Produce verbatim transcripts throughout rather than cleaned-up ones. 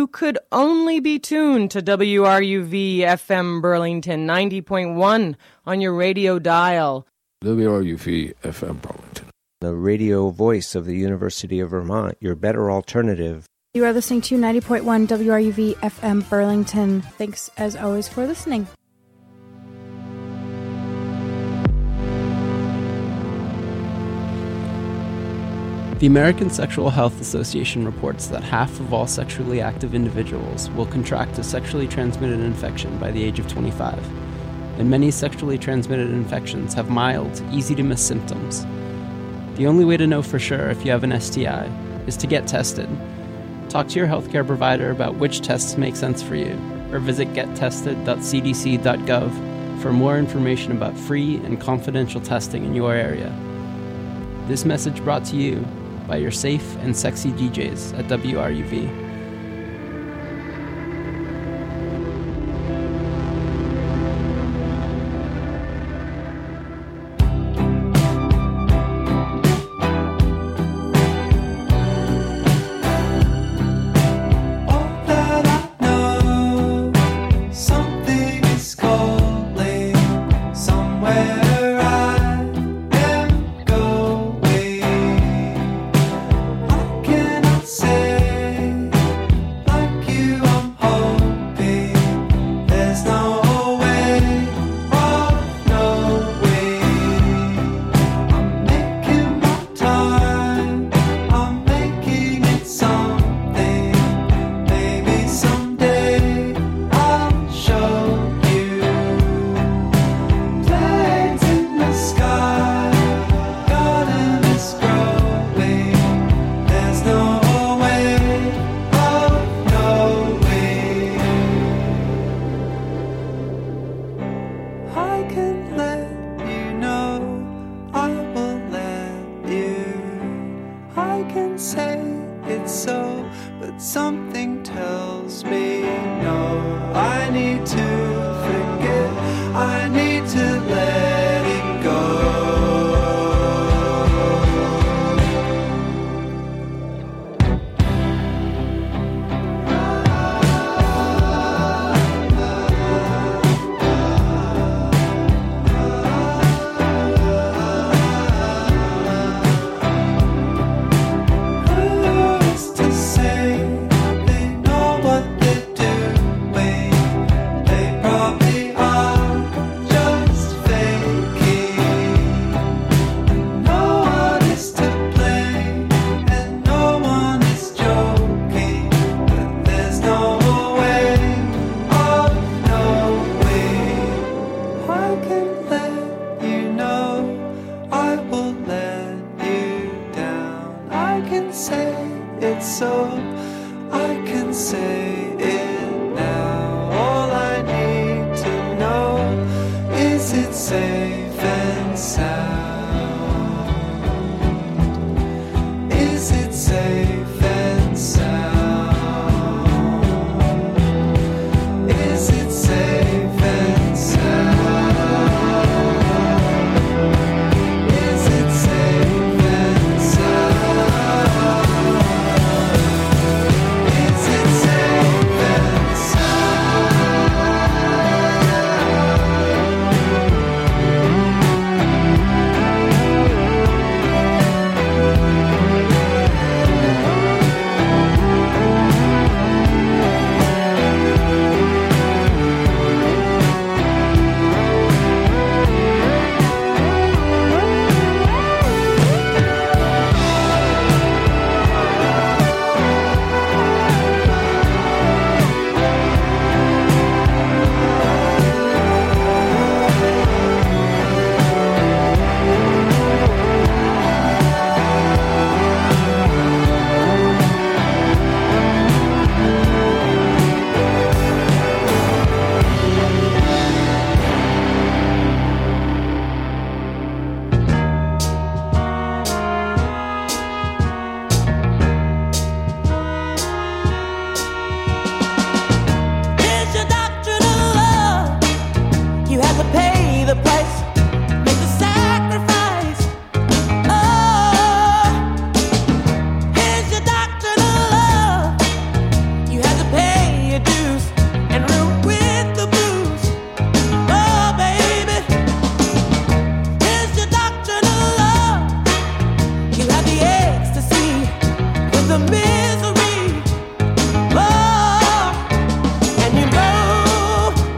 you could only be tuned to W R U V F M Burlington ninety point one on your radio dial. W R U V F M Burlington, the radio voice of the University of Vermont, your better alternative. You are listening to ninety point one W R U V F M Burlington. Thanks, as always, for listening. The American Sexual Health Association reports that half of all sexually active individuals will contract a sexually transmitted infection by the age of twenty-five, and many sexually transmitted infections have mild, easy-to-miss symptoms. The only way to know for sure if you have an S T I is to get tested. Talk to your healthcare provider about which tests make sense for you, or visit get tested dot c d c dot gov for more information about free and confidential testing in your area. This message brought to you by your safe and sexy D Js at W R U V.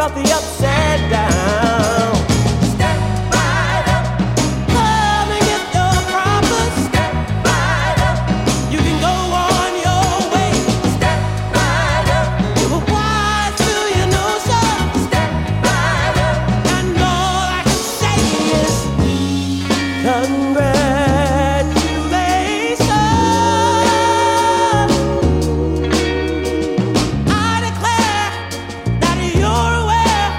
about the upside down. Step right up. Come and get your promise. Step right up. You can go on your way. Step right up. You were wise to your know so. Step right up. And all I can say is congratulations. I declare that you're aware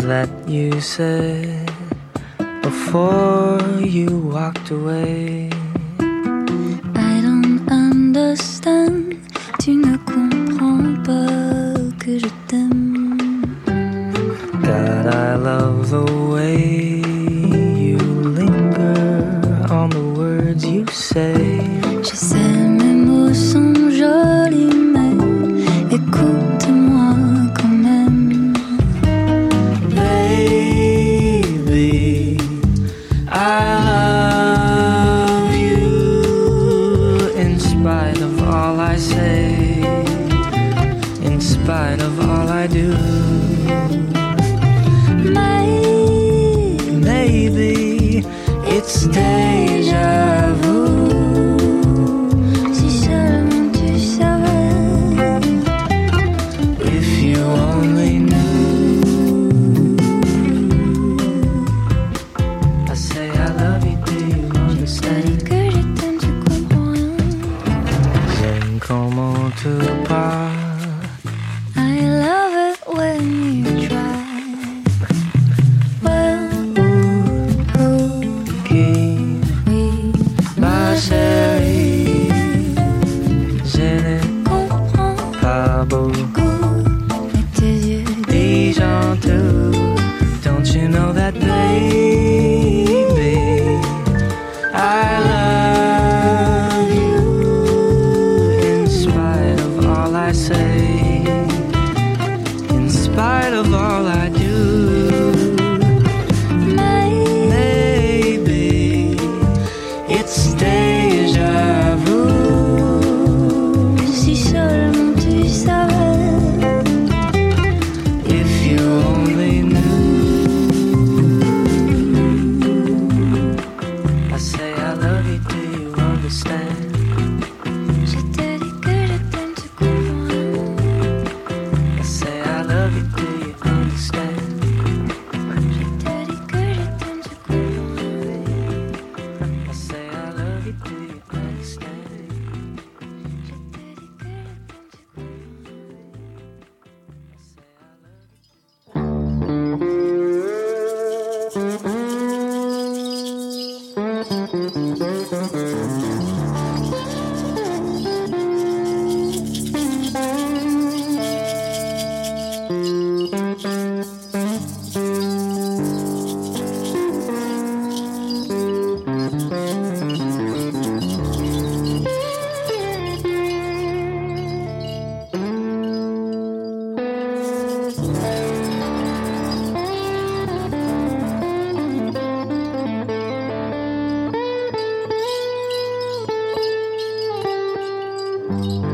that you said before you walked away. I don't understand. Tu ne comprends pas que je t'aime. God, I love the way you linger on the words you say. Je sais mes mots sont jolis, mais écoute-moi quand même. Baby, I love you in spite of all I say, in spite of all I do. Maybe it's déjà vu. Si seulement tu savais. If you only knew. I say I love you, do you understand? Que je t'aime, tu comprends rien. J'aime comment tu parles. I love it when you try. Well, Qui, oui, ma chérie, je ne comprends pas beaucoup. mais tes yeux These aren't true. Don't you know that, baby? I love you in spite of all I say, in spite of all I do. Maybe it's déjà vu. Si seulement tu savais. If you only knew. I say I love you, do you understand? Je te dis que je t'aime, tu comprends rien. I say I love you, do you understand? Je te dis que je t'aime, tu comprends rien. I say I love you, do you understand? Je te dis que je t'aime, tu comprends rien.